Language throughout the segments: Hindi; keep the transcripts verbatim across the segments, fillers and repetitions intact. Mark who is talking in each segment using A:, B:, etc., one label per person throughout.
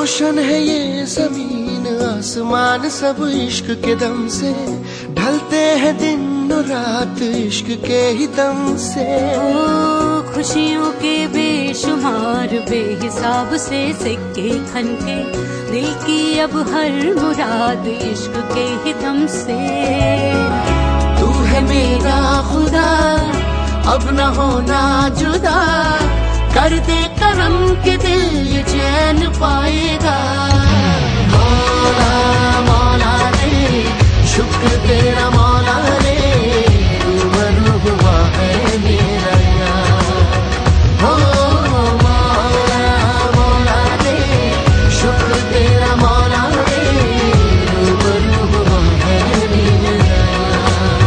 A: रोशन है ये जमीन आसमान सब इश्क के दम से, ढलते हैं दिन और रात इश्क के ही दम से।
B: ओ खुशियों के बेशुमार बेहिसाब से सिक्के खनके, दिल की अब हर मुराद इश्क के ही दम से।
A: तू है मेरा खुदा अब न होना जुदा, कर दे करम के दिल ये चैन पाएगा। मौला मौला रे शुक्र तेरा मौला रे, मरू हुआ है मेरा यार। हो मौला मौला रे शुक्र तेरा मौला रे, मरू हुआ है मेरा यार।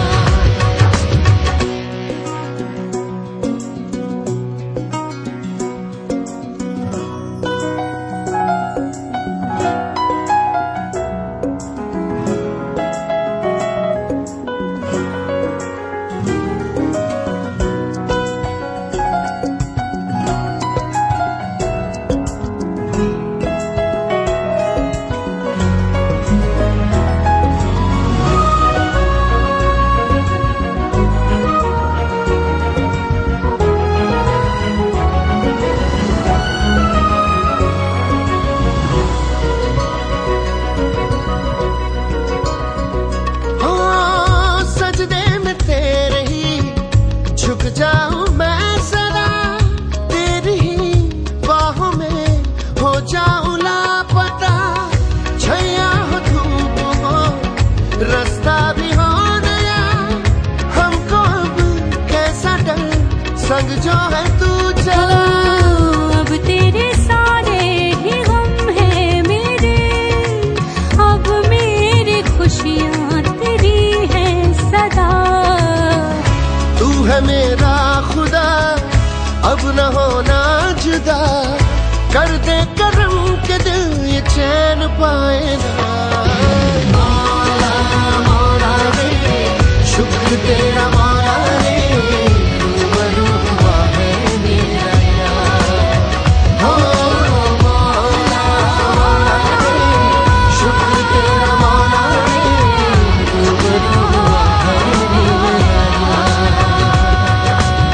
A: जाऊं मैं सदा तेरी ही बाहों में, हो जाऊं लापता छैया हो धूप हो रास्ता भी हो नया। हमको अब कैसा डर संग जो है तू चला।
B: अब तेरे सारे ही गम है मेरे, अब मेरी खुशियाँ तेरी है सदा।
A: तू है मेरा खुदा अब न होना जुदा, कर दे करम के दिल ये चैन पाए ना। मौला मौला रे शुक्र तेरा मौला रे, मरू हुआ है मेरा यार। हो मौला मौला रे शुक्र तेरा मौला रे, मरू हुआ है मेरा यार।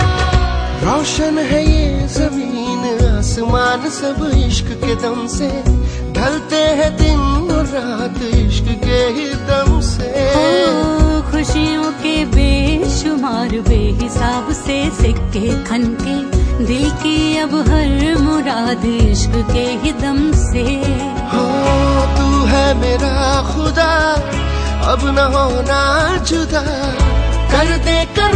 A: रोशन है ये जमीन आसमान सब इश्क के दम से, ढलते हैं दिन और रात इश्क के ही दम से।
B: ओ खुशियों के बेशुमार बेहिसाब से सिक्के खनके, दिल की अब हर मुराद इश्क के ही दम से।
A: हो तू है मेरा खुदा अब न होना जुदा, कर दे कर